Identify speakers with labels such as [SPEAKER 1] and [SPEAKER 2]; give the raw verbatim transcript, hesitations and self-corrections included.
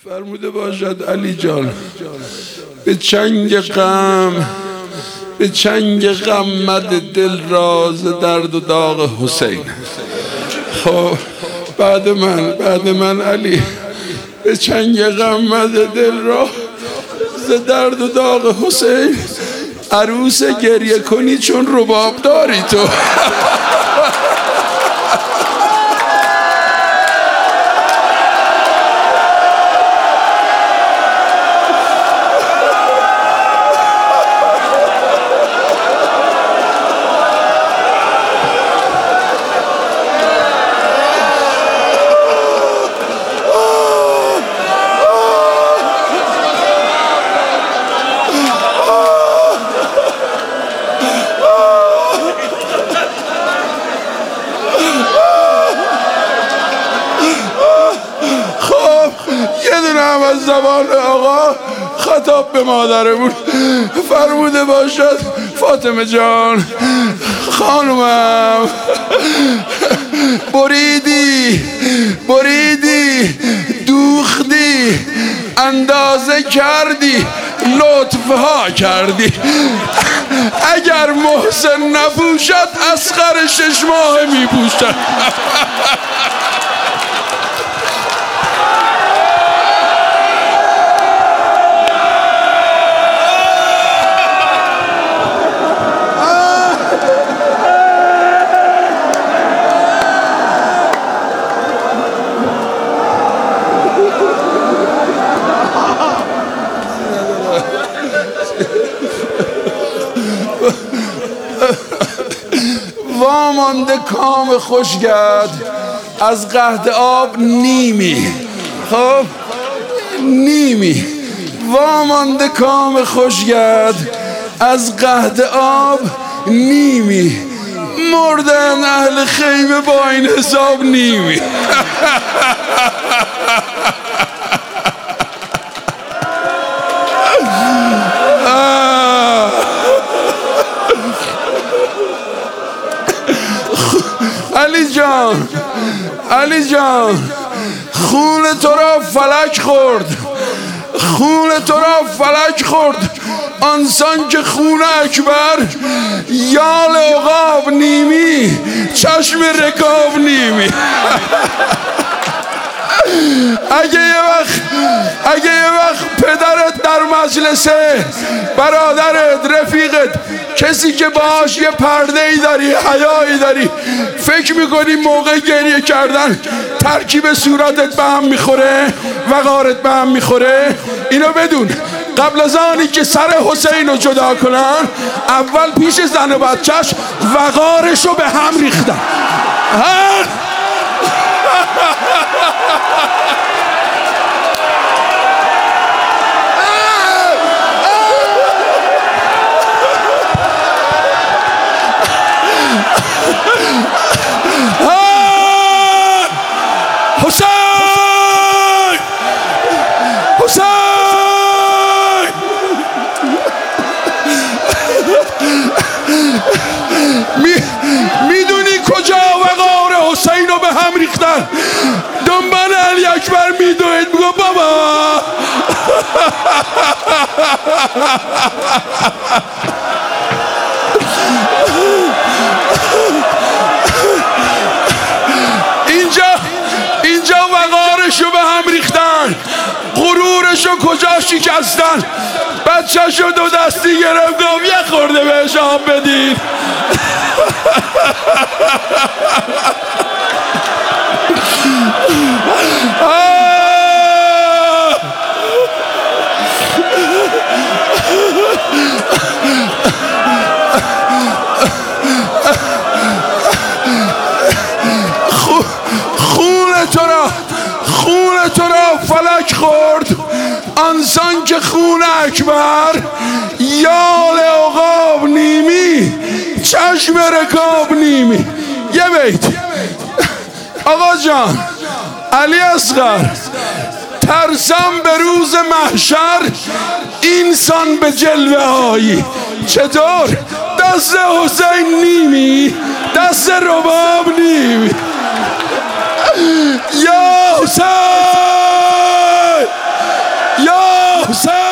[SPEAKER 1] فرموده باشد علی جان به چنگ غم به چنگ غم مده دل راز درد و داغ حسین. خب بعد من بعد من علی به چنگ غم مده دل را ز درد و داغ حسین. عروس گریه کنی چون رباب داری تو. از زبان آقا خطاب به مادرمون فرموده باشد فاطمه جان خانومم بریدی بریدی دوختی اندازه کردی لطفها کردی. اگر محسن نپوشد اصغر شش ماه میپوشد. وامانده کام خوشگرد از قحط آب نیمی. خب نیمی وامانده کام خوشگرد از قحط آب نیمی. مردن اهل خیمه با این حساب نیمی. علی جان علی جان خون تو را فلک خورد خون تو را فلک خورد آنسان که خون اکبر یال عقاب نیمی چشم رکاب نیمی. اگه یه وقت اگه یه وقت پدرت در مجلسه برادرت رفیقت کسی که باهاش یه پرده ای داری حیایی داری فکر میکنی موقع گریه کردن ترکیب صورتت به هم میخوره وقارت به هم میخوره. اینو بدون قبل از آنی که سر حسین رو جدا کنن اول پیش زن و بچهش وقارش رو به هم ریختن. حسین حسین می میدونی کجا وقار حسین رو به هم ریختن؟ دنبال علی اکبر میدوید میگو بابا اینجا اینجا وقارشو به هم ریختن غرورشو کجا شکستن. بچه‌شو دو دستی گرفت گفت یه خورده بهش آب بدین. خون تو را خون تو را فلک خورد آنسان که خون اکبر یال عقاب نیمی چشم رکاب نیمی. یه بیت آقا جان علی اصغر ترسم به روز محشر اینسان به جلوه هایی. چطور؟ دست حسین نیمی دست رباب نیمی. یا حسین حسین